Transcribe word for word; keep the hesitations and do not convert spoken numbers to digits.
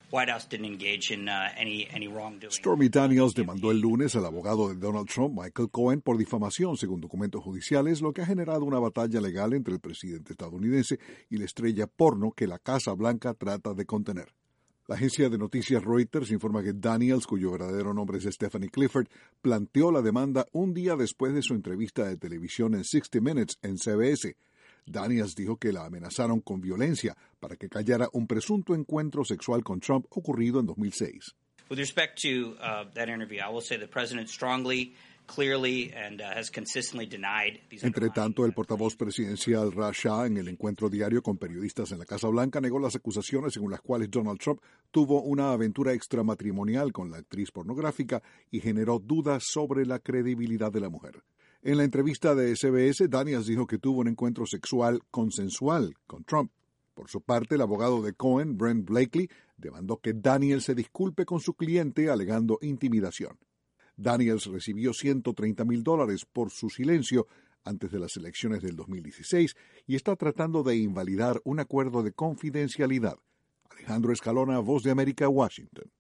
White House didn't engage in uh, any, any wrongdoing. Stormy Daniels demandó el lunes al abogado de Donald Trump, Michael Cohen, por difamación según documentos judiciales, lo que ha generado una batalla legal entre el presidente estadounidense y la estrella porno que la Casa Blanca trata de contener. La agencia de noticias Reuters informa que Daniels, cuyo verdadero nombre es Stephanie Clifford, planteó la demanda un día después de su entrevista de televisión en sixty minutes en C B S. Daniels dijo que la amenazaron con violencia para que callara un presunto encuentro sexual con Trump ocurrido en dos mil seis. With respect to uh, that interview, I will say the president strongly, clearly, and uh, has consistently denied these. Entre tanto, el portavoz presidencial Raj Shah, en el encuentro diario con periodistas en la Casa Blanca, negó las acusaciones según las cuales Donald Trump tuvo una aventura extramatrimonial con la actriz pornográfica y generó dudas sobre la credibilidad de la mujer. En la entrevista de C B S, Daniels dijo que tuvo un encuentro sexual consensual con Trump. Por su parte, el abogado de Cohen, Brent Blakely, demandó que Daniels se disculpe con su cliente alegando intimidación. Daniels recibió ciento treinta mil dólares por su silencio antes de las elecciones del dos mil dieciséis y está tratando de invalidar un acuerdo de confidencialidad. Alejandro Escalona, Voz de América, Washington.